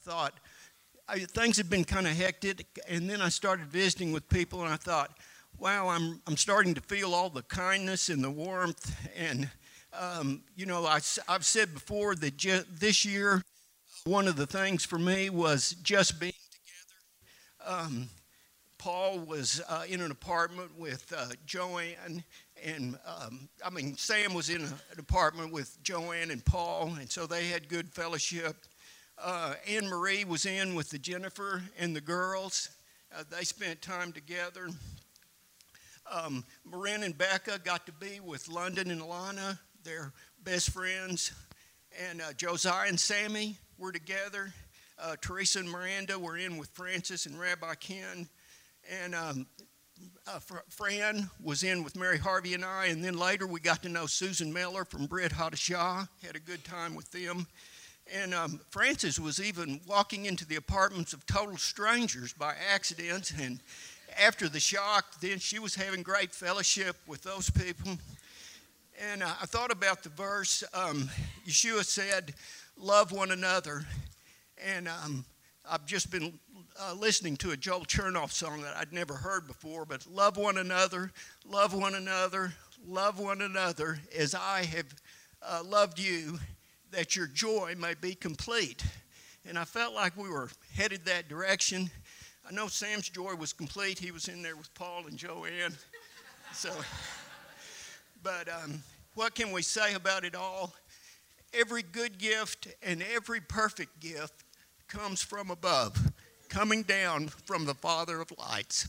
thought, things had been kind of hectic, and then I started visiting with people, and I thought, wow, I'm starting to feel all the kindness and the warmth, and I've said before that this year, one of the things for me was just being together. Paul was in an apartment with Joanne, and Sam was in an apartment with Joanne and Paul, and so they had good fellowship. Anne Marie was in with the Jennifer and the girls. They spent time together. Marin and Becca got to be with London and Alana, their best friends. And Josiah and Sammy were together. Teresa and Miranda were in with Francis and Rabbi Ken. And Fran was in with Mary Harvey and I. And then later we got to know Susan Miller from Brit Hadashah. Had a good time with them. And Frances was even walking into the apartments of total strangers by accident. And after the shock, then she was having great fellowship with those people. And I thought about the verse, Yeshua said, love one another. And I've just been listening to a Joel Chernoff song that I'd never heard before, but love one another, love one another, love one another as I have loved you, that your joy may be complete. And I felt like we were headed that direction. I know Sam's joy was complete. He was in there with Paul and Joanne. But what can we say about it all? Every good gift and every perfect gift comes from above, coming down from the Father of lights.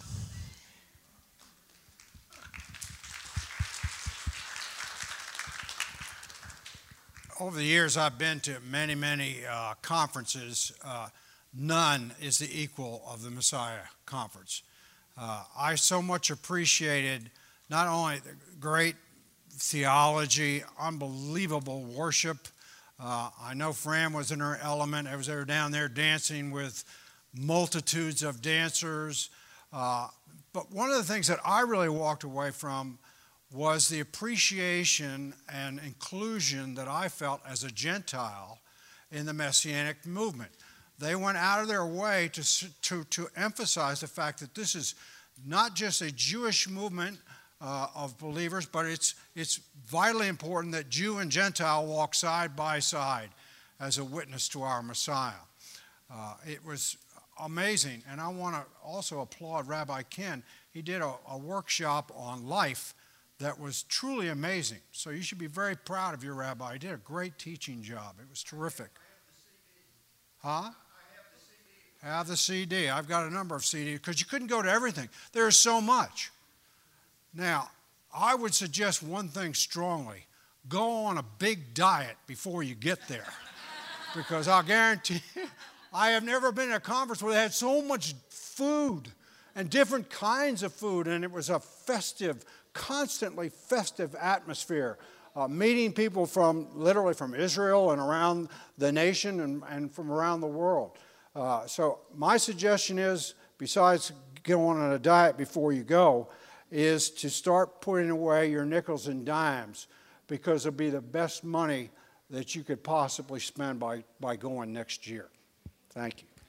Over the years, I've been to many conferences. None is the equal of the Messiah Conference. I so much appreciated not only the great theology, unbelievable worship. I know Fran was in her element. I was there down there dancing with multitudes of dancers. But one of the things that I really walked away from was the appreciation and inclusion that I felt as a Gentile in the Messianic movement. They went out of their way to emphasize the fact that this is not just a Jewish movement of believers, but it's vitally important that Jew and Gentile walk side by side as a witness to our Messiah. It was amazing, and I want to also applaud Rabbi Ken. He did a workshop on life that was truly amazing. So you should be very proud of your rabbi. He did a great teaching job. It was terrific. Huh? I have the CD. I've got a number of CDs because you couldn't go to everything. There's so much. Now, I would suggest one thing strongly. Go on a big diet before you get there. Because I'll guarantee you, I have never been at a conference where they had so much food and different kinds of food, and it was a festive, constantly festive atmosphere. Meeting people literally from Israel and around the nation and from around the world. So my suggestion is, besides going on a diet before you go, is to start putting away your nickels and dimes, because it'll be the best money that you could possibly spend by going next year. Thank you.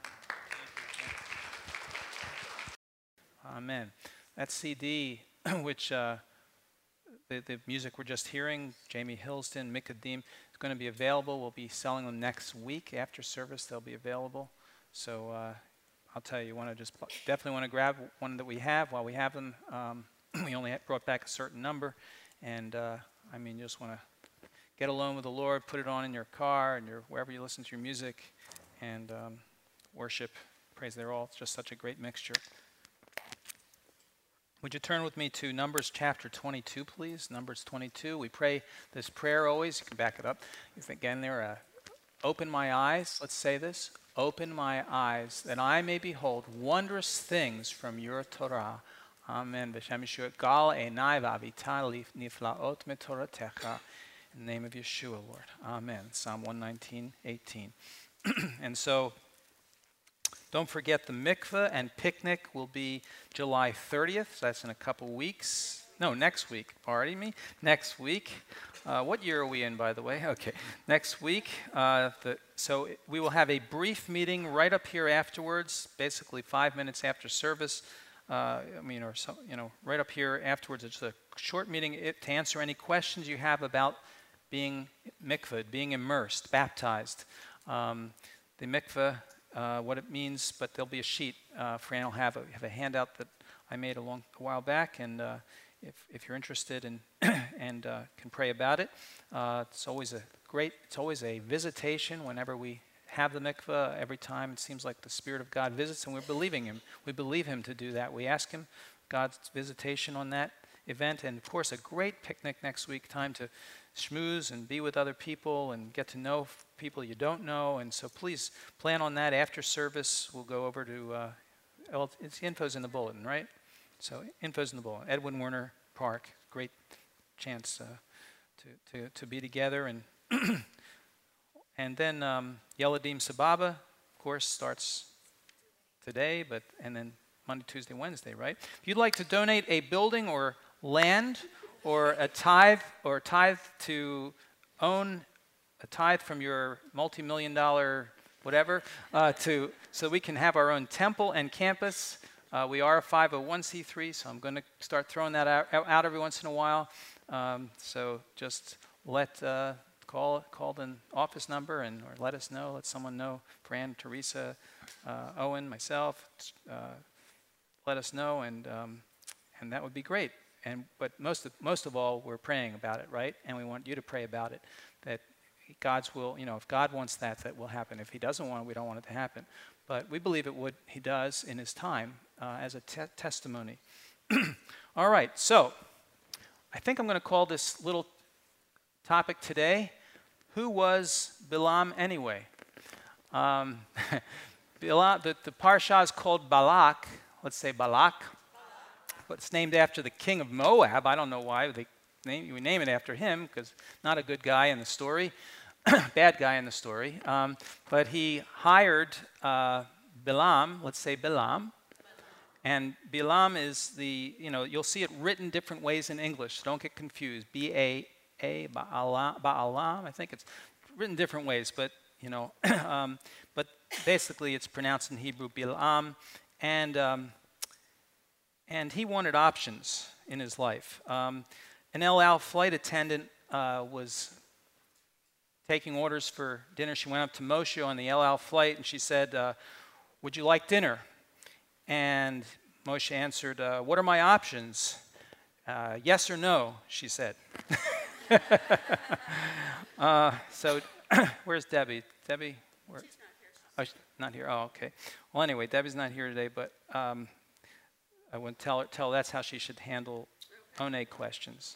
Amen. That CD, which the music we're just hearing, Jamie Hillston, Mikadim, is going to be available. We'll be selling them next week. After service, they'll be available. So I'll tell you, definitely want to grab one that we have while we have them. We only brought back a certain number. And, you just want to get alone with the Lord, put it on in your car and wherever you listen to your music, and worship, praise. They're all just such a great mixture. Would you turn with me to Numbers chapter 22, please? Numbers 22. We pray this prayer always. You can back it up. Again, there, open my eyes. Let's say this. Open my eyes, that I may behold wondrous things from your Torah. Amen. B'Shem Yeshua. Gal einai v'avita niflaot metoratecha. In the name of Yeshua, Lord. Amen. Psalm 119:18. And so, don't forget the mikveh and picnic will be July 30th. So that's in a couple weeks. No, next week. Pardon me. Next week. What year are we in, by the way? Okay. Next week. So we will have a brief meeting right up here afterwards, basically 5 minutes after service. Right up here afterwards. It's a short meeting to answer any questions you have about being mikvah, being immersed, baptized. The mikvah, what it means, but there'll be a sheet. Fran will have a handout that I made a while back, and if you're interested and can pray about it, it's always a visitation whenever we have the mikvah. Every time it seems like the Spirit of God visits, and we're believing Him. We believe Him to do that. We ask Him God's visitation on that event, and of course a great picnic next week, time to schmooze and be with other people and get to know people you don't know. And so please plan on that. After service, we'll go over to, info's in the bulletin, right? So info's in the bulletin. Edwin Werner Park, great chance to be together. And and then Yeladim Sababa, of course, starts today, and then Monday, Tuesday, Wednesday, right? If you'd like to donate a building or land or a tithe to own a tithe from your multi-million-dollar whatever, so we can have our own temple and campus. We are a 501c3, so I'm going to start throwing that out every once in a while. So just call the office number or let us know, let someone know, Fran, Teresa, Owen, myself, let us know, and that would be great. But most of all, we're praying about it, right? And we want you to pray about it, that God's will, if God wants that will happen. If He doesn't want it, we don't want it to happen. But we believe it would. He does in His time as a testimony. All right, so I think I'm going to call this little topic today, who was Bilam anyway? Bilam, the parsha is called Balak. Let's say Balak. But it's named after the king of Moab. I don't know why we name it after him, because not a good guy in the story, bad guy in the story. But he hired Bilam, let's say Bilam. And Bilam is you'll see it written different ways in English, so don't get confused. B-A-A, Ba'alam, I think it's written different ways, but but basically it's pronounced in Hebrew Bilam. And he wanted options in his life. An El Al flight attendant was taking orders for dinner. She went up to Moshe on the El Al flight and she said, would you like dinner? And Moshe answered, what are my options? Yes or no, she said. So where's Debbie? Debbie? Where? She's not here. Oh, she's not here. Oh, okay. Well, anyway, Debbie's not here today, but I want to tell her that's how she should handle Oneg questions.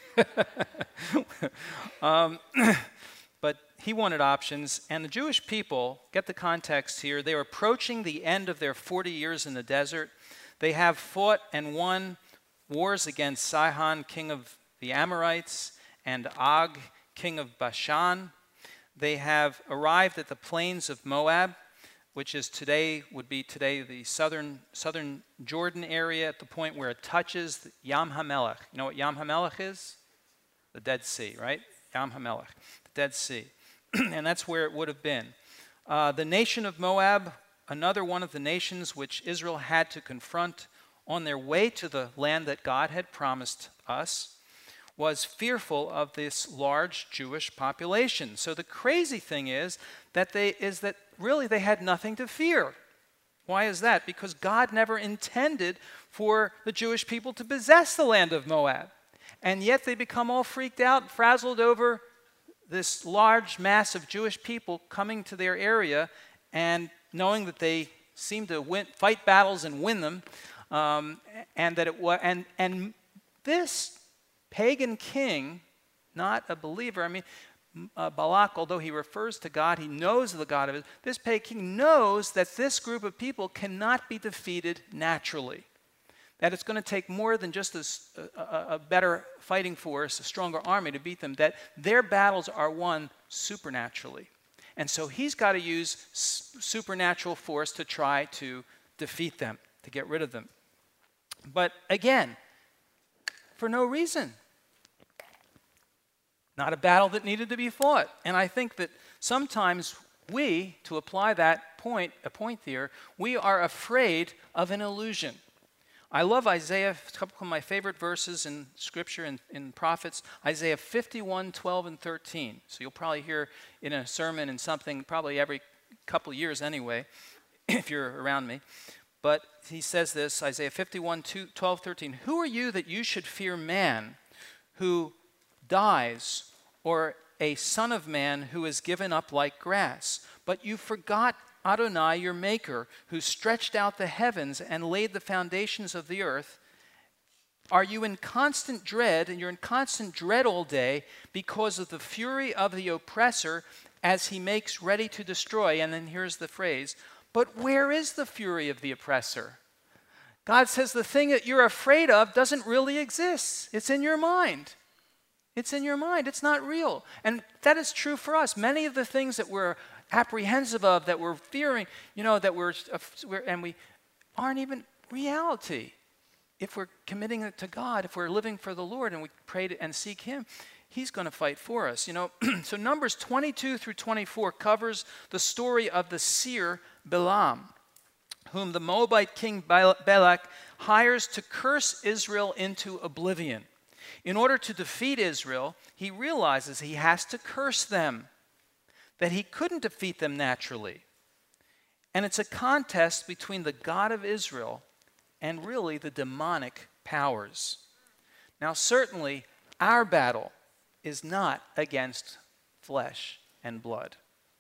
But he wanted options, and the Jewish people, get the context here, they are approaching the end of their 40 years in the desert. They have fought and won wars against Sihon, king of the Amorites, and Og, king of Bashan. They have arrived at the plains of Moab, which would be today the southern Jordan area, at the point where it touches Yam HaMelech. You know what Yam HaMelech is? The Dead Sea, right? Yam HaMelech, the Dead Sea. And that's where it would have been. The nation of Moab, another one of the nations which Israel had to confront on their way to the land that God had promised us, was fearful of this large Jewish population. So the crazy thing is that really they had nothing to fear. Why is that? Because God never intended for the Jewish people to possess the land of Moab. And yet they become all freaked out, frazzled over this large mass of Jewish people coming to their area and knowing that they seem to fight battles and win them, and this pagan king, not a believer, Balak, although he refers to God, he knows the God of it. This pagan king knows that this group of people cannot be defeated naturally. That it's going to take more than just a better fighting force, a stronger army to beat them, that their battles are won supernaturally. And so he's got to use supernatural force to try to defeat them, to get rid of them. But again, for no reason. Not a battle that needed to be fought. And I think that sometimes we, to apply that point, a point here, we are afraid of an illusion. I love Isaiah, a couple of my favorite verses in Scripture and in prophets, Isaiah 51, 12, and 13. So you'll probably hear in a sermon and something probably every couple of years anyway, if you're around me. But he says this, Isaiah 51, 12, 13. Who are you that you should fear man who dies, or a son of man who is given up like grass? But you forgot Adonai, your maker, who stretched out the heavens and laid the foundations of the earth. Are you in constant dread, and you're in constant dread all day because of the fury of the oppressor as he makes ready to destroy? And then here's the phrase, but where is the fury of the oppressor? God says the thing that you're afraid of doesn't really exist. It's in your mind. It's in your mind. It's not real. And that is true for us. Many of the things that we're apprehensive of, that we're fearing, that we aren't even reality. If we're committing it to God, if we're living for the Lord and we pray and seek Him, He's going to fight for us. So Numbers 22 through 24 covers the story of the seer Balaam, whom the Moabite king Balak hires to curse Israel into oblivion. In order to defeat Israel, he realizes he has to curse them, that he couldn't defeat them naturally. And it's a contest between the God of Israel and really the demonic powers. Now, certainly, our battle is not against flesh and blood.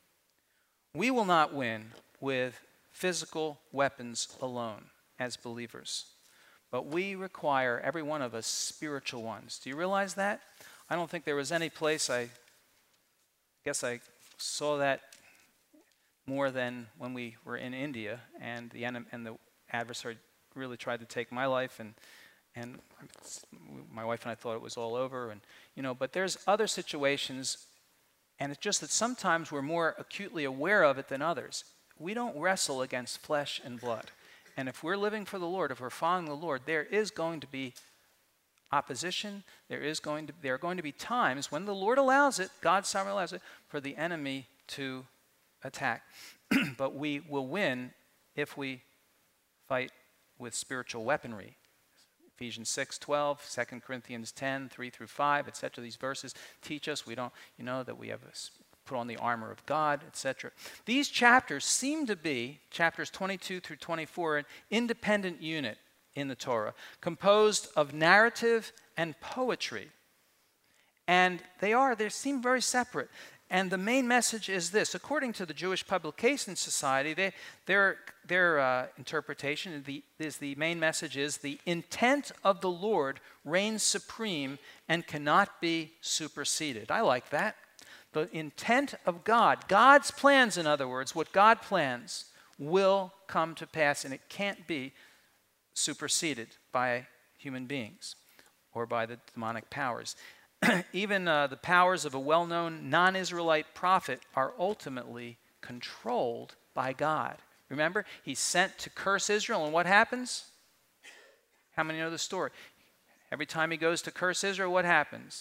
We will not win with physical weapons alone as believers. But we require, every one of us, spiritual ones. Do you realize that? I don't think there was any place, I guess I saw that more than when we were in India, and the adversary really tried to take my life, and my wife and I thought it was all over. But there's other situations, and it's just that sometimes we're more acutely aware of it than others. We don't wrestle against flesh and blood. And if we're living for the Lord, if we're following the Lord, there is going to be opposition. There are going to be times when the Lord allows it, God sovereignly allows it, for the enemy to attack. But we will win if we fight with spiritual weaponry. Ephesians 6:12, 2 Corinthians 10, 3 through 5, etc. These verses teach us that we have put on the armor of God, etc. These chapters seem to be, chapters 22 through 24, an independent unit in the Torah, composed of narrative and poetry. And they seem very separate. And the main message is this. According to the Jewish Publication Society, their interpretation is the main message is the intent of the Lord reigns supreme and cannot be superseded. I like that. The intent of God, God's plans, in other words, what God plans will come to pass, and it can't be superseded by human beings or by the demonic powers. Even the powers of a well-known non-Israelite prophet are ultimately controlled by God. Remember, he's sent to curse Israel, and what happens? How many know the story? Every time he goes to curse Israel, what happens?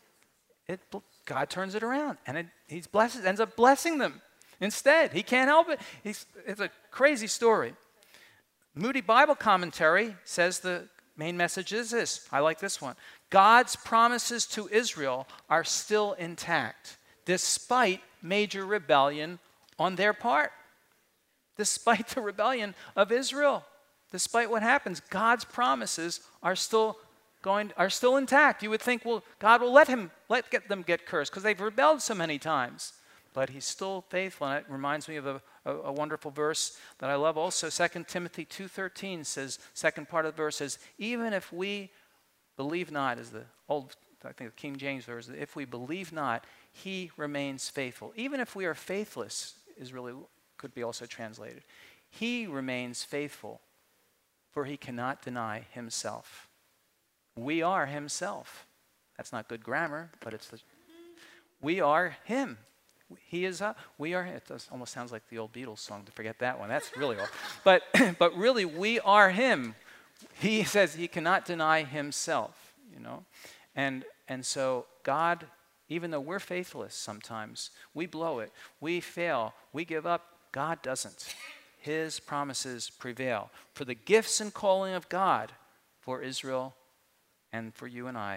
God turns it around, and he ends up blessing them instead. He can't help it. It's a crazy story. Moody Bible Commentary says the main message is this. I like this one. God's promises to Israel are still intact, despite major rebellion on their part. Despite the rebellion of Israel, despite what happens, God's promises are still intact. You would think, well, God will let them get cursed because they've rebelled so many times. But he's still faithful. And it reminds me of a wonderful verse that I love also. 2 Timothy 2:13 says, second part of the verse says, even if we believe not, as the old, I think the King James version, if we believe not, he remains faithful. Even if we are faithless, could be also translated. He remains faithful, for he cannot deny himself. We are himself. That's not good grammar, but we are him. He is we are. It almost sounds like the old Beatles song. To forget that one. That's really old. But really, we are him. He says he cannot deny himself. you know. And so God, even though we're faithless sometimes, we blow it, we fail, we give up, God doesn't. His promises prevail. For the gifts and calling of God for Israel and for you and I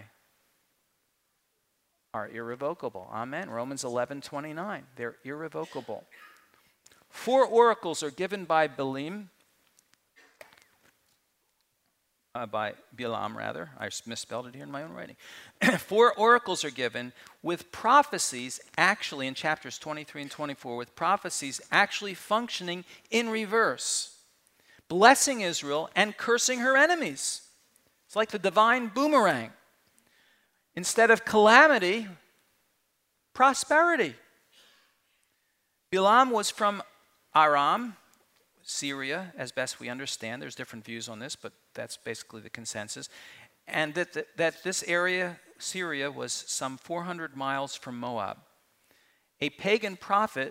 are irrevocable. Amen. Romans 11:29. They're irrevocable. 4 oracles are given by Balaam, by Bilam rather. I misspelled it here in my own writing. 4 oracles are given with prophecies actually in chapters 23 and 24, with prophecies actually functioning in reverse, blessing Israel and cursing her enemies. It's like the divine boomerang. Instead of calamity, prosperity. Bilam was from Aram, Syria, as best we understand. There's different views on this, but that's basically the consensus. And that this area, Syria, was some 400 miles from Moab. A pagan prophet,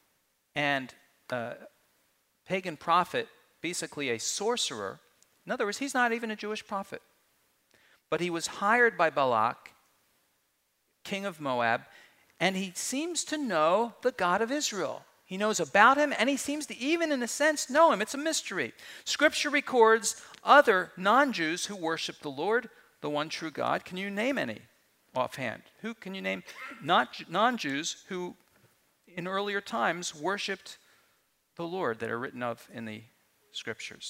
basically a sorcerer. In other words, he's not even a Jewish prophet. But he was hired by Balak, king of Moab, and he seems to know the God of Israel. He knows about him, and he seems to even, in a sense, know him. It's a mystery. Scripture records other non-Jews who worship the Lord, the one true God. Can you name any offhand? Who can you name non-Jews who in earlier times worshipped the Lord that are written of in the Scriptures?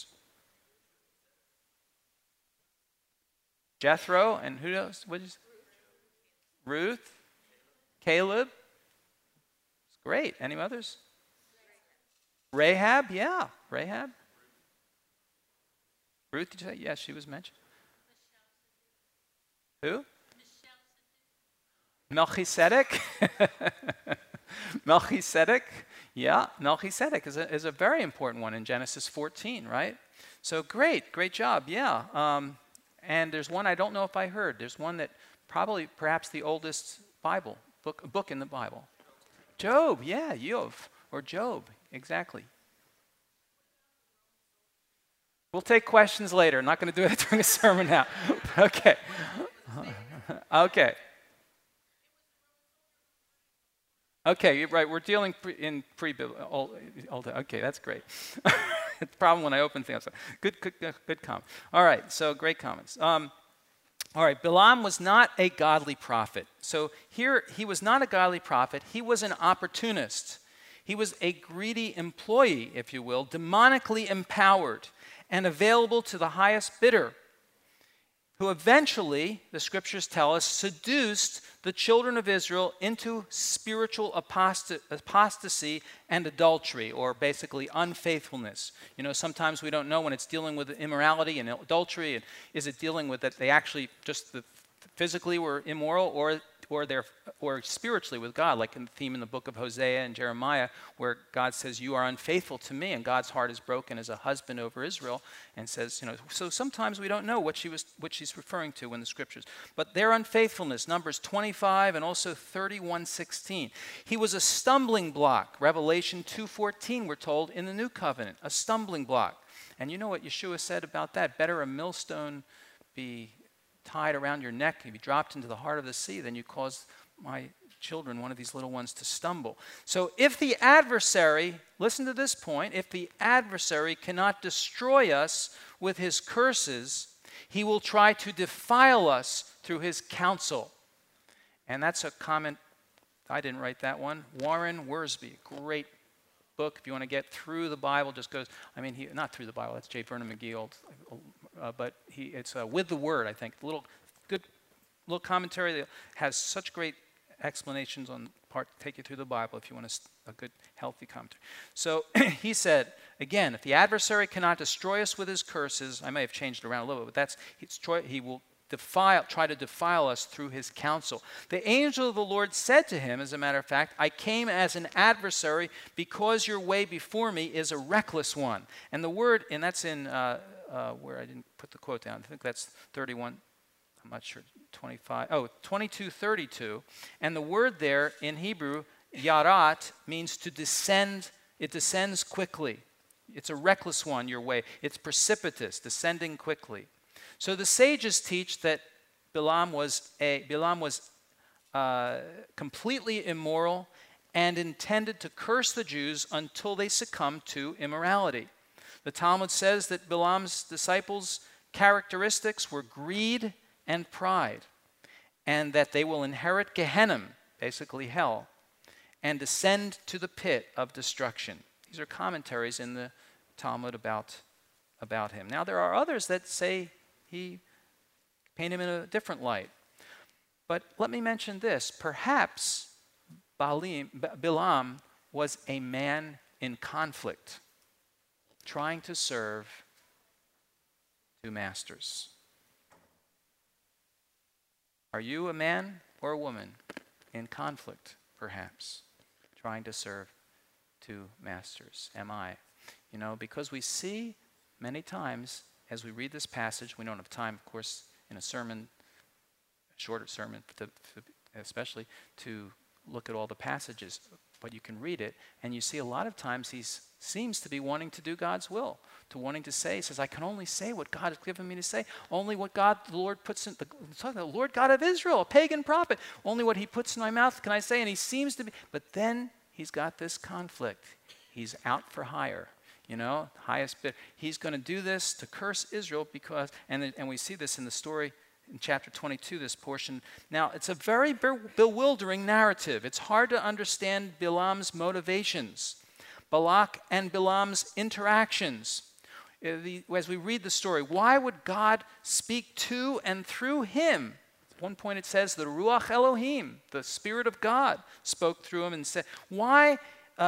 Jethro, and who else? Ruth, Caleb. It's great. Any others? Rahab, yeah, Rahab. Ruth, did you say? Yes, she was mentioned. Who? Melchizedek. Melchizedek, yeah, Melchizedek is a very important one in Genesis 14, right? So great job, yeah. And there's one I don't know if I heard. There's one that perhaps the oldest book in the Bible. Job, yeah, or Job, exactly. We'll take questions later. I'm not going to do it during the sermon now. Okay. Okay, you're right. We're dealing in pre-biblical. Okay, that's great. The problem when I open things. Good comment. All right, so great comments. All right, Bilam was not a godly prophet. So here, he was not a godly prophet. He was an opportunist. He was a greedy employee, if you will, demonically empowered and available to the highest bidder, who eventually, the scriptures tell us, seduced the children of Israel into spiritual apostasy and adultery, or basically unfaithfulness. You know, sometimes we don't know when it's dealing with immorality and adultery, and is it dealing with that they actually just physically were immoral, or spiritually with God, like in the theme in the book of Hosea and Jeremiah, where God says, "You are unfaithful to me," and God's heart is broken as a husband over Israel, and says, you know, so sometimes we don't know what she's referring to in the scriptures. But their unfaithfulness, Numbers 25 and also 31:16. He was a stumbling block, Revelation 2:14, we're told, in the New Covenant, a stumbling block. And you know what Yeshua said about that? Better a millstone be tied around your neck and be dropped into the heart of the sea than you cause my children, one of these little ones, to stumble. So if the adversary, listen to this point, if the adversary cannot destroy us with his curses, he will try to defile us through his counsel. And that's a comment, I didn't write that one, Warren Wiersbe, great book. If you want to get through the Bible, just goes, not through the Bible, that's J. Vernon McGee, but it's With the Word, I think. Good little commentary that has such great explanations on take you through the Bible if you want a good, healthy commentary. So he said, again, if the adversary cannot destroy us with his curses, I may have changed it around a little bit, but he will try to defile us through his counsel. The angel of the Lord said to him, as a matter of fact, "I came as an adversary because your way before me is a reckless one." And the word, and that's in where I didn't put the quote down. I think that's 31. I'm not sure. 22:32. And the word there in Hebrew, yarat, means to descend. It descends quickly. It's a reckless one, your way. It's precipitous, descending quickly. So the sages teach that Balaam was completely immoral and intended to curse the Jews until they succumbed to immorality. The Talmud says that Balaam's disciples' characteristics were greed and pride, and that they will inherit Gehenna, basically hell, and descend to the pit of destruction. These are commentaries in the Talmud about him. Now, there are others that say he paint him in a different light. But let me mention this. Perhaps Balaam was a man in conflict, trying to serve two masters. Are you a man or a woman in conflict, perhaps, trying to serve two masters? Am I? You know, because we see many times as we read this passage, we don't have time, of course, in a sermon, a shorter sermon, especially to look at all the passages, but you can read it, and you see a lot of times he seems to be wanting to do God's will, to wanting to say, he says, I can only say what God has given me to say, only what God, the Lord puts in, the Lord God of Israel, a pagan prophet, only what he puts in my mouth can I say, and he seems to be, but then he's got this conflict. He's out for hire. You know, highest bid. He's going to do this to curse Israel because, and we see this in the story in chapter 22, this portion. Now, it's a very bewildering narrative. It's hard to understand Balaam's motivations, Balak and Balaam's interactions. As we read the story, why would God speak to and through him? At one point it says, the Ruach Elohim, the Spirit of God, spoke through him and said, why?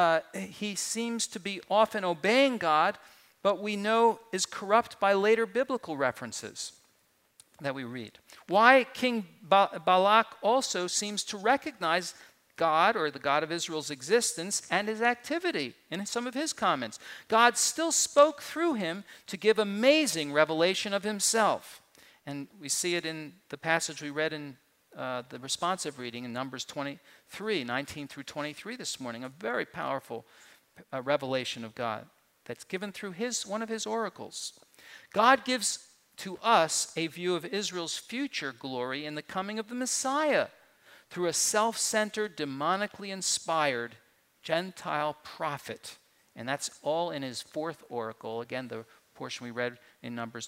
He seems to be often obeying God, but we know is corrupt by later biblical references that we read. Why King Balak also seems to recognize God, or the God of Israel's existence, and his activity in some of his comments. God still spoke through him to give amazing revelation of himself. And we see it in the passage we read in the responsive reading in Numbers 23, 19 through 23 this morning, a very powerful revelation of God that's given through one of his oracles. God gives to us a view of Israel's future glory in the coming of the Messiah through a self-centered, demonically inspired Gentile prophet. And that's all in his fourth oracle, again, the portion we read in Numbers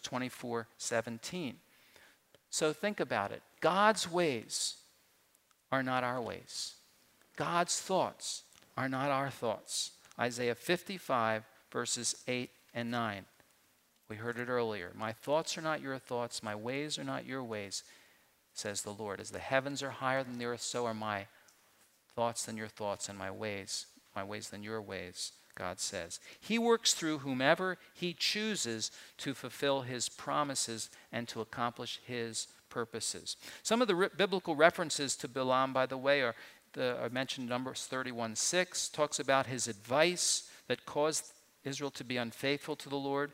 24:17. So think about it. God's ways are not our ways. God's thoughts are not our thoughts. Isaiah 55, verses 8 and 9. We heard it earlier. My thoughts are not your thoughts. My ways are not your ways, says the Lord. As the heavens are higher than the earth, so are my thoughts than your thoughts, and my ways than your ways, God says. He works through whomever he chooses to fulfill his promises and to accomplish his purposes. Some of the biblical references to Balaam, by the way, are I mentioned Numbers 31:6, talks about his advice that caused Israel to be unfaithful to the Lord.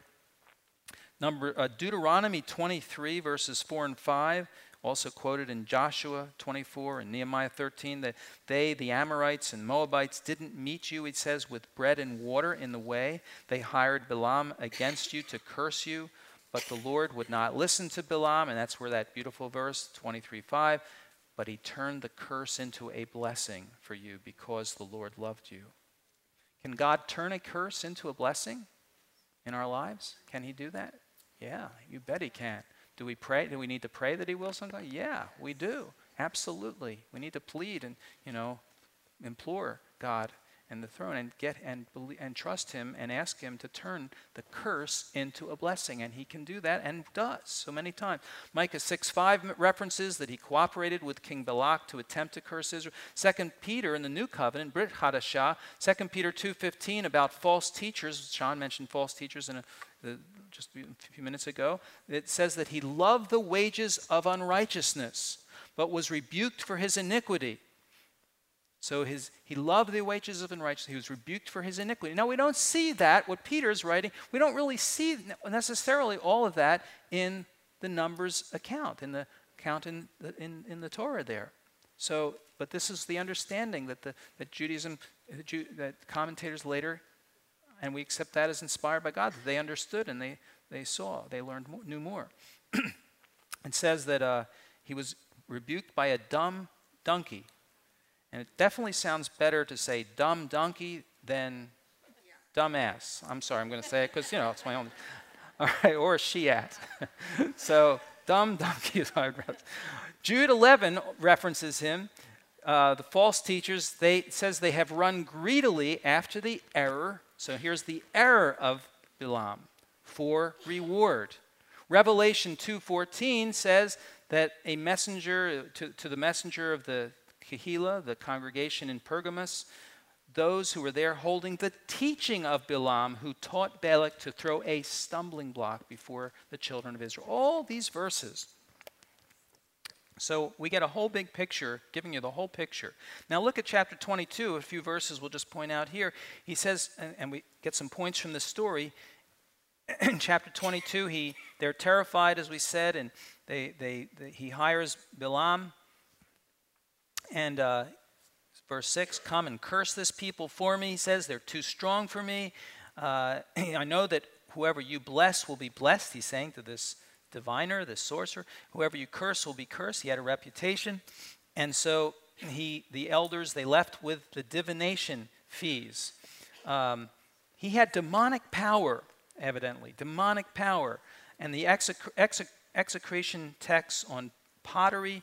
Deuteronomy 23, verses 4 and 5, also quoted in Joshua 24 and Nehemiah 13, that they, the Amorites and Moabites, didn't meet you, it says, with bread and water in the way. They hired Balaam against you to curse you, but the Lord would not listen to Balaam, and that's where that beautiful verse, 23:5, but he turned the curse into a blessing for you because the Lord loved you. Can God turn a curse into a blessing in our lives? Can he do that? Yeah, you bet he can. Do we pray? Do we need to pray that he will sometimes? Yeah, we do. Absolutely. We need to plead and, implore God and the throne and trust him and ask him to turn the curse into a blessing. And he can do that and does so many times. Micah 6:5 references that he cooperated with King Balak to attempt to curse Israel. 2 Peter in the New Covenant, Brit Hadashah, 2 Peter 2:15 about false teachers. Sean mentioned false teachers just a few minutes ago. It says that he loved the wages of unrighteousness, but was rebuked for his iniquity. So he loved the wages of unrighteousness. He was rebuked for his iniquity. Now, we don't see that, what Peter's writing. We don't really see necessarily all of that in the Numbers account, in the account in the Torah there. So, but this is the understanding that Judaism, that commentators later, and we accept that as inspired by God, that they understood and they saw, they knew more. It says that he was rebuked by a dumb donkey. And it definitely sounds better to say dumb donkey than dumbass. I'm sorry, I'm going to say it because, it's my own. All right, or a she-at. So dumb donkey is hard. Jude 11 references him. The false teachers, it says they have run greedily after the error. So here's the error of Balaam for reward. Revelation 2:14 says that a messenger, to the messenger of the Kehillah, the congregation in Pergamos, those who were there holding the teaching of Balaam, who taught Balak to throw a stumbling block before the children of Israel. All these verses. So we get a whole big picture, giving you the whole picture. Now look at chapter 22, a few verses we'll just point out here. He says, and we get some points from this story, in chapter 22, they're terrified, as we said, and he hires Balaam. And verse 6, come and curse this people for me. He says, they're too strong for me. I know that whoever you bless will be blessed, he's saying to this diviner, this sorcerer. Whoever you curse will be cursed. He had a reputation. And so the elders, they left with the divination fees. He had demonic power, evidently, demonic power. And the execration texts on pottery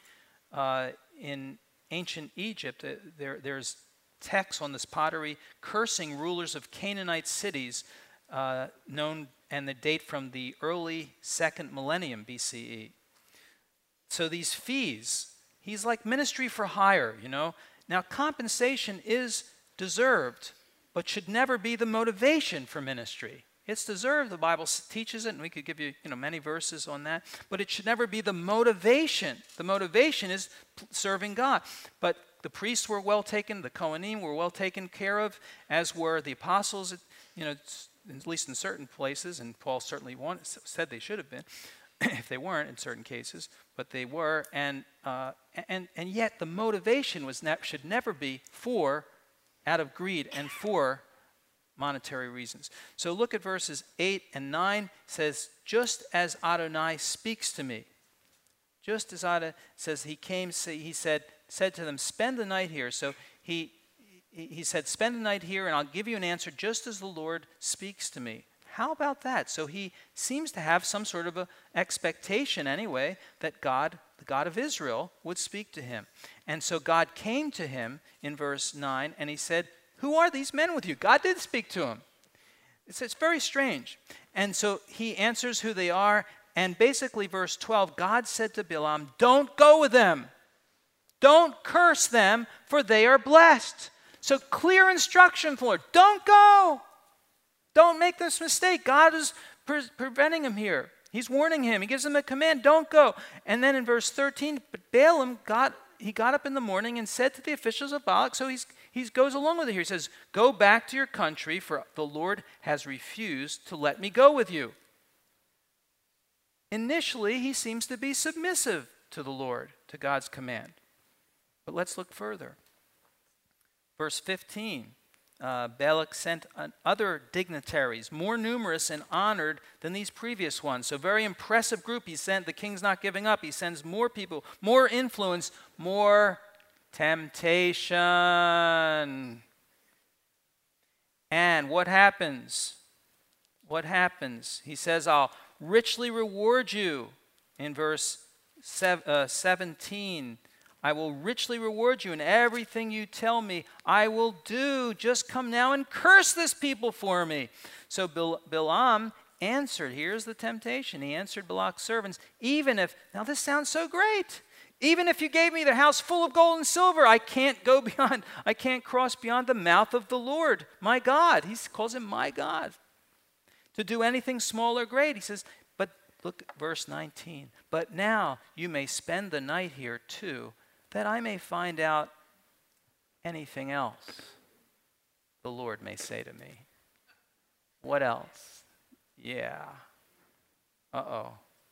in ancient Egypt, there's texts on this pottery cursing rulers of Canaanite cities known, and the date from the early 2nd millennium BCE. So these fees, he's like ministry for hire, Now compensation is deserved, but should never be the motivation for ministry. It's deserved, the Bible teaches it, and we could give you, many verses on that, but it should never be the motivation. The motivation is serving God. But the priests were well taken, the Kohanim were well taken care of, as were the apostles, at least in certain places, and Paul certainly said they should have been, if they weren't in certain cases, but they were, and yet the motivation should never be out of greed and for monetary reasons. So look at verses 8 and 9. It says, just as Adonai speaks to me, just as Adonai says, he said to them, spend the night here. So he said, spend the night here and I'll give you an answer just as the Lord speaks to me. How about that? So he seems to have some sort of an expectation anyway that God, the God of Israel, would speak to him. And so God came to him in verse 9 and he said, who are these men with you? God did speak to him. It's very strange. And so he answers who they are. And basically verse 12, God said to Balaam, don't go with them. Don't curse them, for they are blessed. So clear instruction for Lord. Don't go. Don't make this mistake. God is preventing him here. He's warning him. He gives him a command, don't go. And then in verse 13, but Balaam got up in the morning and said to the officials of Balak, so he goes along with it here. He says, go back to your country, for the Lord has refused to let me go with you. Initially, he seems to be submissive to the Lord, to God's command. But let's look further. Verse 15, Balak sent other dignitaries, more numerous and honored than these previous ones. So very impressive group he sent. The king's not giving up. He sends more people, more influence, more temptation. And what happens? What happens? He says, I'll richly reward you. In verse 17, I will richly reward you in everything you tell me I will do. Just come now and curse this people for me. So Balaam answered, here's the temptation. He answered Balak's servants, now this sounds so great. Even if you gave me the house full of gold and silver, I can't cross beyond the mouth of the Lord, my God. He calls him my God. To do anything small or great. He says, but look at verse 19. But now you may spend the night here too, that I may find out anything else the Lord may say to me. What else? Yeah. Uh-oh.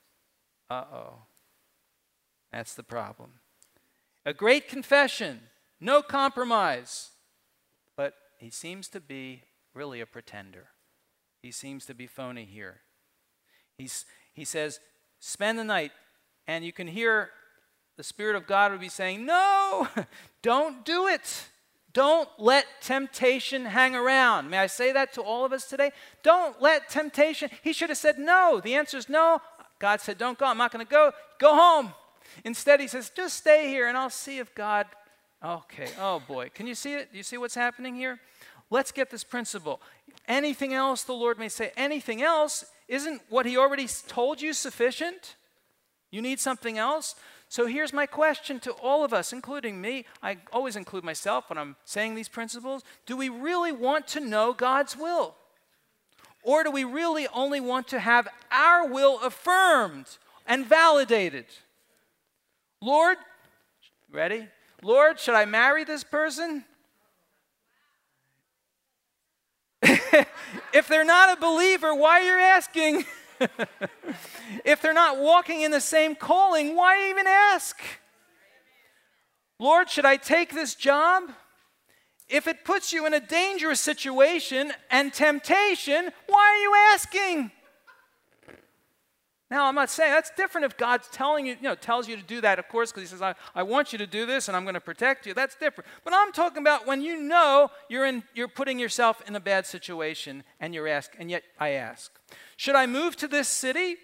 That's the problem. A great confession, no compromise. But he seems to be really a pretender. He seems to be phony here. He says, spend the night, and you can hear the Spirit of God would be saying, no, don't do it. Don't let temptation hang around. May I say that to all of us today? Don't let temptation. He should have said no. The answer is no. God said, don't go. I'm not going to go. Go home. Instead, he says, just stay here and I'll see if God. Okay. Oh, boy. Can you see it? Do you see what's happening here? Let's get this principle. Anything else, the Lord may say, anything else, isn't what he already told you sufficient? You need something else? So here's my question to all of us, including me. I always include myself when I'm saying these principles. Do we really want to know God's will? Or do we really only want to have our will affirmed and validated? Lord, ready? Lord, should I marry this person? If they're not a believer, why are you asking? If they're not walking in the same calling, why even ask? Lord, should I take this job? If it puts you in a dangerous situation and temptation, why are you asking? Now, I'm not saying that's different if God's telling you, tells you to do that, of course, because he says, I want you to do this and I'm going to protect you. That's different. But I'm talking about when you know you're putting yourself in a bad situation and you're asked, and yet I ask, should I move to this city?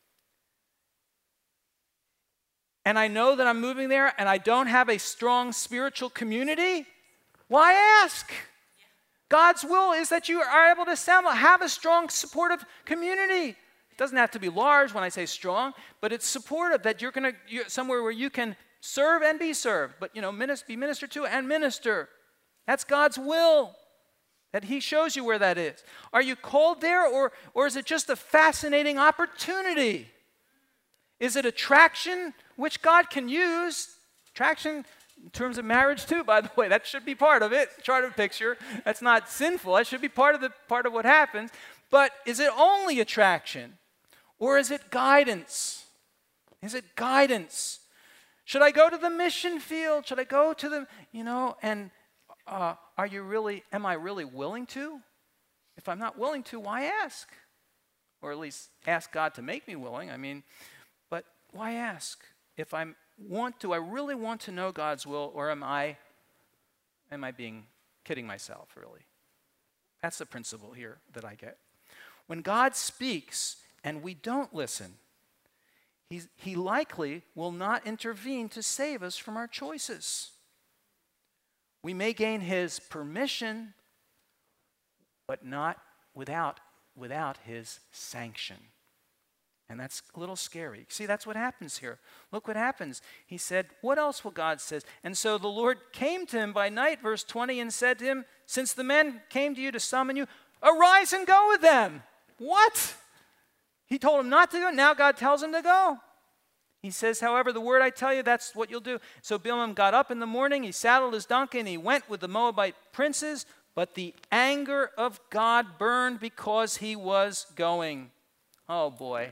And I know that I'm moving there and I don't have a strong spiritual community? Why ask? God's will is that you are able to have a strong, supportive community. It doesn't have to be large when I say strong, but it's supportive that you're somewhere where you can serve and be served, but be ministered to and minister. That's God's will, that he shows you where that is. Are you called there, or is it just a fascinating opportunity? Is it attraction, which God can use? Attraction in terms of marriage too, by the way, that should be part of it. Chart of picture. That's not sinful. That should be part of what happens. But is it only attraction? Or is it guidance? Is it guidance? Should I go to the mission field? Should I go to the, and am I really willing to? If I'm not willing to, why ask? Or at least ask God to make me willing. But why ask? If do I really want to know God's will, or am I kidding myself, really? That's the principle here that I get. When God speaks and we don't listen, he likely will not intervene to save us from our choices. We may gain his permission, but not without his sanction. And that's a little scary. See, that's what happens here. Look what happens. He said, what else will God say? And so the Lord came to him by night, verse 20, and said to him, since the men came to you to summon you, arise and go with them. What? He told him not to go. Now God tells him to go. He says, however, the word I tell you, that's what you'll do. So Bilam got up in the morning, he saddled his donkey, and he went with the Moabite princes, but the anger of God burned because he was going. Oh, boy.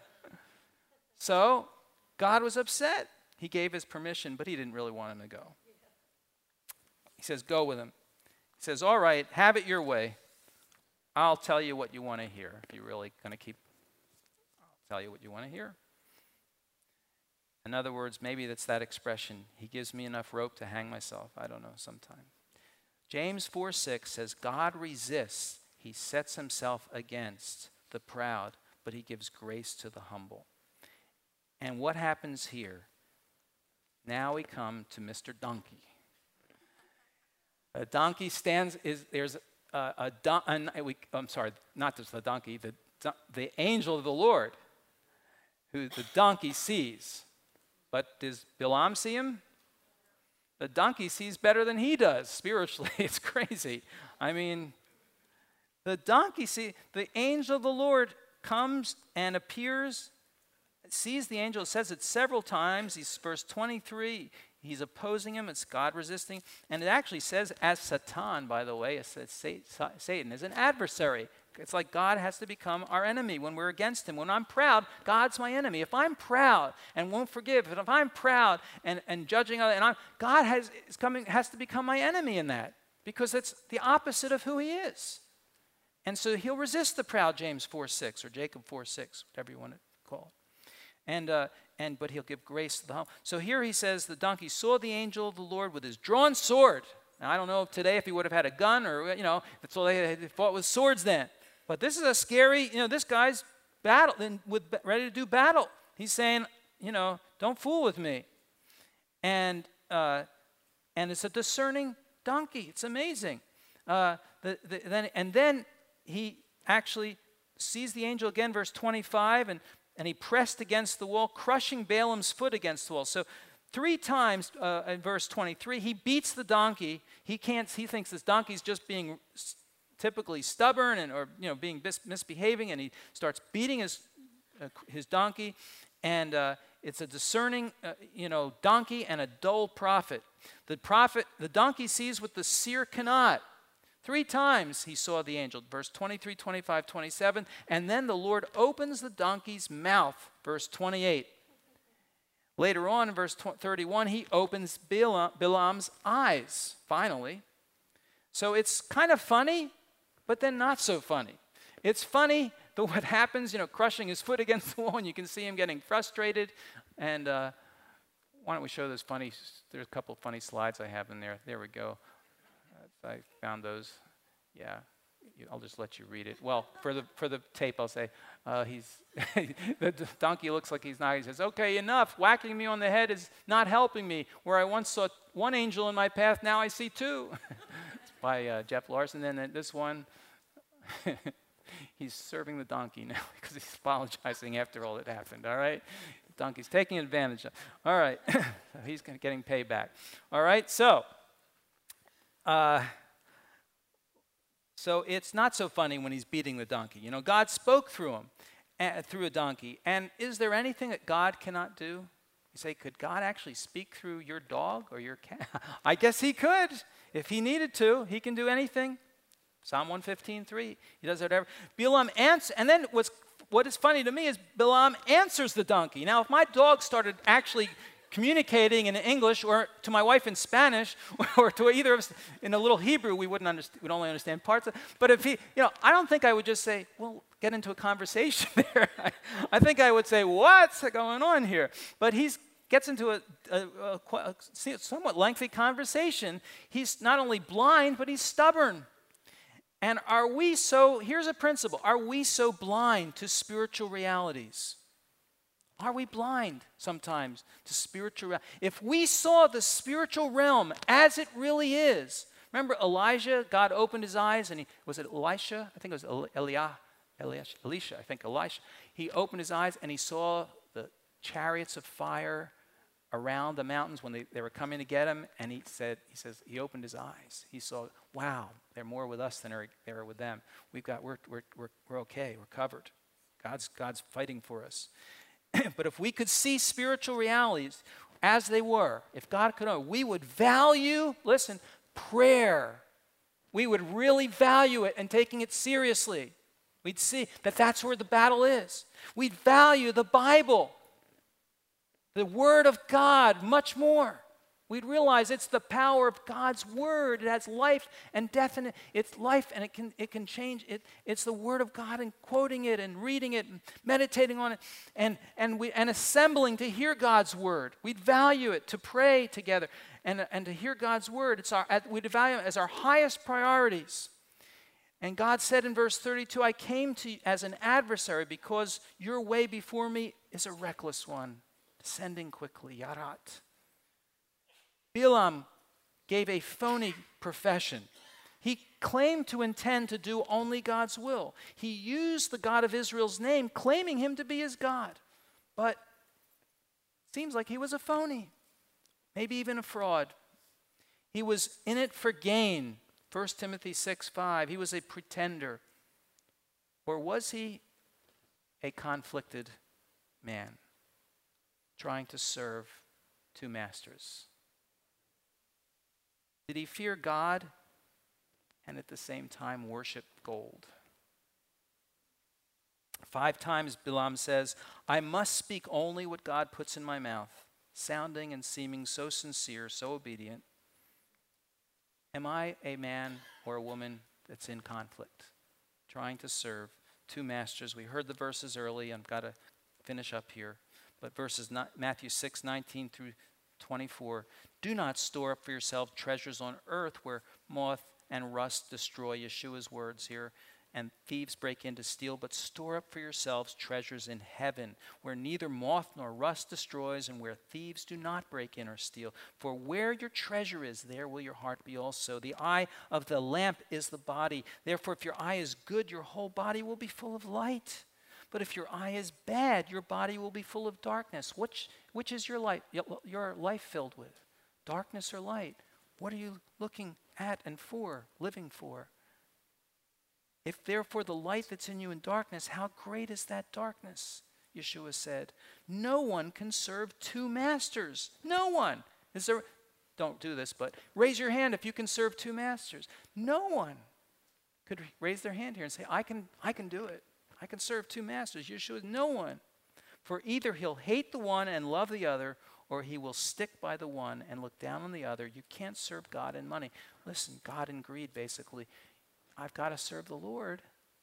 So God was upset. He gave his permission, but he didn't really want him to go. He says, go with him. He says, all right, have it your way. I'll tell you what you want to hear. If you're really going to I'll tell you what you want to hear. In other words, maybe that's that expression, he gives me enough rope to hang myself. I don't know, sometime. James 4:6 says, God resists, he sets himself against the proud, but he gives grace to the humble. And what happens here? Now we come to Mr. Donkey. A donkey I'm sorry, not just the donkey, the angel of the Lord, who the donkey sees. But does Bilam see him? The donkey sees better than he does spiritually. It's crazy. The donkey the angel of the Lord comes and appears, sees the angel. It says it several times. Verse 23, he's opposing him. It's God resisting. And it actually says as Satan, by the way. It says Satan is an adversary. It's like God has to become our enemy when we're against him. When I'm proud, God's my enemy. If I'm proud and won't forgive, if I'm proud and judging others, God has to become my enemy in that, because it's the opposite of who he is. And so he'll resist the proud, James 4:6 or Jacob 4:6, whatever you want to call it. But he'll give grace to the humble. So here he says the donkey saw the angel of the Lord with his drawn sword. Now, I don't know if today if he would have had a gun or, so they fought with swords then. But this is a scary, this guy's ready to do battle. He's saying, don't fool with me. And it's a discerning donkey. It's amazing. Then he actually sees the angel again, verse 25, and he pressed against the wall, crushing Balaam's foot against the wall. So 3 times in verse 23, he beats the donkey. He thinks this donkey's just being typically stubborn or being misbehaving, and he starts beating his donkey. And it's a discerning, donkey and a dull prophet. The donkey sees what the seer cannot. 3 times he saw the angel, verse 23, 25, 27, and then the Lord opens the donkey's mouth, verse 28. Later on, in verse 31, he opens Balaam's eyes, finally. So it's kind of funny, but then not so funny. It's funny, but what happens, crushing his foot against the wall, and you can see him getting frustrated. And why don't we show those there's a couple of funny slides I have in there. There we go. I found those. Yeah, I'll just let you read it. Well, for the tape, I'll say the donkey looks like he's not. He says, "Okay, enough. Whacking me on the head is not helping me. Where I once saw 1 angel in my path, now I see 2." It's by Jeff Larson. And then this one, he's serving the donkey now because he's apologizing after all that happened. All right, the donkey's taking advantage of. All right, he's getting payback. All right, so. So it's not so funny when he's beating the donkey. God spoke through him, through a donkey. And is there anything that God cannot do? You say, could God actually speak through your dog or your cat? I guess he could. If he needed to, he can do anything. Psalm 115:3. He does whatever. Balaam answers, and then what is funny to me is Balaam answers the donkey. Now, if my dog started actually communicating in English or to my wife in Spanish or to either of us in a little Hebrew, we wouldn't understand. We'd only understand parts of it. But if he, I don't think I would just say, well, get into a conversation there. I think I would say, what's going on here? But he gets into a somewhat lengthy conversation. He's not only blind, but he's stubborn. And here's a principle. Are we so blind to spiritual realities? Are we blind sometimes to spiritual reality? If we saw the spiritual realm as it really is, remember Elijah, God opened his eyes, and was it Elisha? I think it was Elisha, I think Elisha. He opened his eyes and he saw the chariots of fire around the mountains when they were coming to get him, and he opened his eyes. He saw, wow, they're more with us than they are with them. We're okay, we're covered. God's fighting for us. But if we could see spiritual realities as they were, if God could know, we would value, listen, prayer. We would really value it and taking it seriously. We'd see that that's where the battle is. We'd value the Bible, the Word of God, much more. We'd realize it's the power of God's Word. It has life and death in it. It's life, and it can change. It's the Word of God, and quoting it and reading it and meditating on it and assembling to hear God's Word. We'd value it to pray together and to hear God's Word. We'd value it as our highest priorities. And God said in verse 32, I came to you as an adversary because your way before me is a reckless one, descending quickly, yarat. Balaam gave a phony profession. He claimed to intend to do only God's will. He used the God of Israel's name, claiming him to be his God. But it seems like he was a phony, maybe even a fraud. He was in it for gain. 1 Timothy 6:5. He was a pretender. Or was he a conflicted man trying to serve 2 masters? Did he fear God and at the same time worship gold? 5 times Balaam says, I must speak only what God puts in my mouth, sounding and seeming so sincere, so obedient. Am I a man or a woman that's in conflict, trying to serve 2 masters? We heard the verses early. I've got to finish up here. but Matthew 6:19 through 24. Do not store up for yourself treasures on earth where moth and rust destroy, Yeshua's words here, and thieves break in to steal, but store up for yourselves treasures in heaven, where neither moth nor rust destroys, and where thieves do not break in or steal. For where your treasure is, there will your heart be also. The eye of the lamp is the body. Therefore, if your eye is good, your whole body will be full of light. But if your eye is bad, your body will be full of darkness. Which is your life filled with? Darkness or light? What are you looking at and for, living for? If therefore the light that's in you in darkness, how great is that darkness? Yeshua said, no one can serve two masters. No one. Don't do this, but raise your hand if you can serve two masters. No one could raise their hand here and say, I can do it. I can serve two masters. Yeshua, no one. For either he'll hate the one and love the other, or he will stick by the one and look down on the other. You can't serve God and money. Listen, God and greed, basically. I've got to serve the Lord.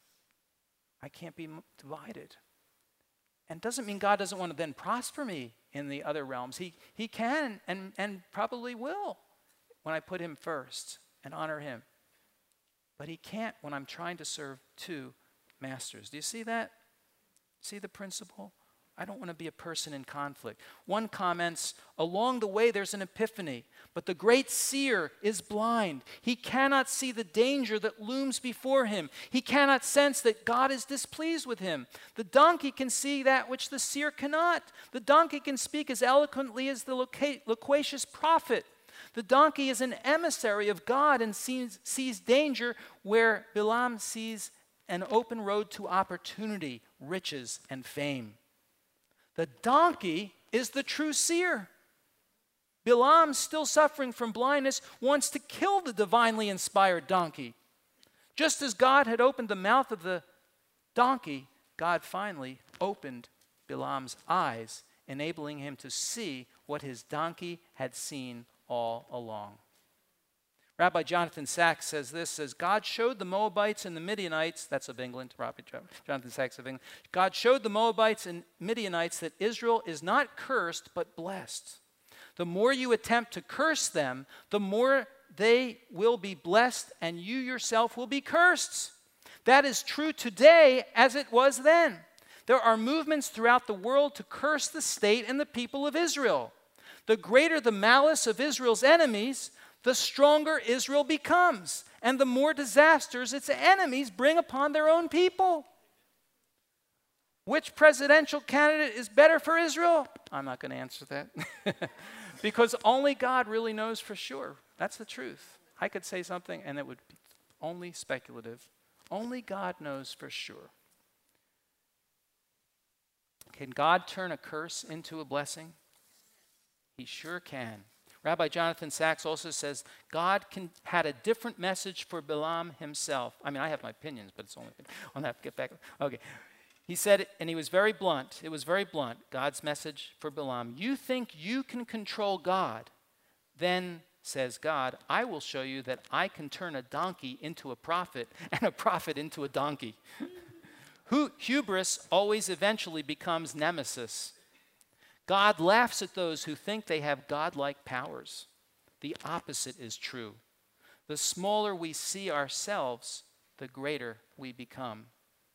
I can't be divided. And doesn't mean God doesn't want to then prosper me in the other realms. He can and probably will when I put him first and honor him. But he can't when I'm trying to serve two masters. Do you see that? See the principle? I don't want to be a person in conflict. One comments, along the way there's an epiphany, but the great seer is blind. He cannot see the danger that looms before him. He cannot sense that God is displeased with him. The donkey can see that which the seer cannot. The donkey can speak as eloquently as the loquacious prophet. The donkey is an emissary of God and sees danger where Bilam sees an open road to opportunity, riches, and fame. The donkey is the true seer. Bilam, still suffering from blindness, wants to kill the divinely inspired donkey. Just as God had opened the mouth of the donkey, God finally opened Bilam's eyes, enabling him to see what his donkey had seen all along. Rabbi Jonathan Sacks says God showed the Moabites and the Midianites, that's of England, Rabbi Jonathan Sacks of England, God showed the Moabites and Midianites that Israel is not cursed but blessed. The more you attempt to curse them, the more they will be blessed and you yourself will be cursed. That is true today as it was then. There are movements throughout the world to curse the state and the people of Israel. The greater the malice of Israel's enemies, the stronger Israel becomes, and the more disasters its enemies bring upon their own people. Which presidential candidate is better for Israel? I'm not going to answer that. Because only God really knows for sure. That's the truth. I could say something and it would be only speculative. Only God knows for sure. Can God turn a curse into a blessing? He sure can. Rabbi Jonathan Sacks also says God had a different message for Bilam himself. I mean, I have my opinions, but it's only, I'll have to get back. Okay. He said, and he was very blunt. It was very blunt, God's message for Bilam. You think you can control God. Then, says God, I will show you that I can turn a donkey into a prophet and a prophet into a donkey. Hubris always eventually becomes nemesis. God laughs at those who think they have godlike powers. The opposite is true. The smaller we see ourselves, the greater we become.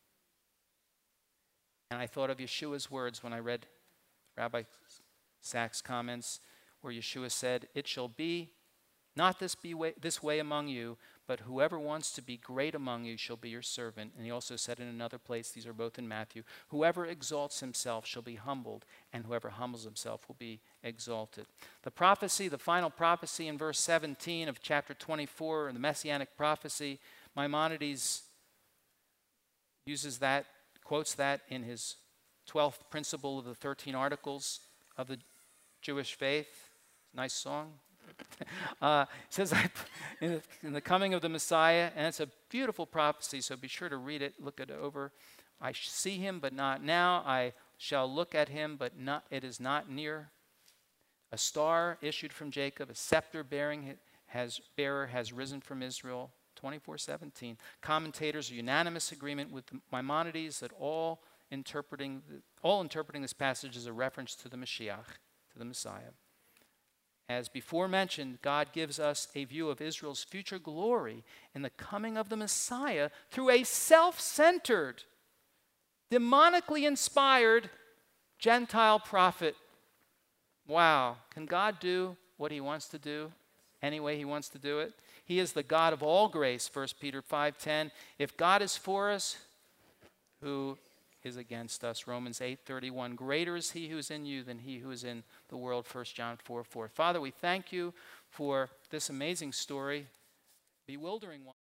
And I thought of Yeshua's words when I read Rabbi Sacks' comments, where Yeshua said, it shall be not this way among you, but whoever wants to be great among you shall be your servant. And he also said in another place, these are both in Matthew, whoever exalts himself shall be humbled, and whoever humbles himself will be exalted. The prophecy, the final prophecy in verse 17 of chapter 24, the Messianic prophecy, Maimonides uses that, quotes that in his 12th principle of the 13 articles of the Jewish faith. Nice song. Says in the coming of the Messiah, and it's a beautiful prophecy, so be sure to read it, look it over. I see him, but not now. I shall look at him, but it is not near. A star issued from Jacob, a scepter bearer has risen from Israel. 24:17. Commentators are unanimous agreement with Maimonides that all interpreting this passage as a reference to the Mashiach, to the Messiah. As before mentioned, God gives us a view of Israel's future glory in the coming of the Messiah through a self-centered, demonically inspired Gentile prophet. Wow. Can God do what he wants to do any way he wants to do it? He is the God of all grace, 1 Peter 5:10. If God is for us, who is against us? Romans 8:31. Greater is he who is in you than he who is in the world, 1 John 4:4. Father, we thank you for this amazing story, bewildering one.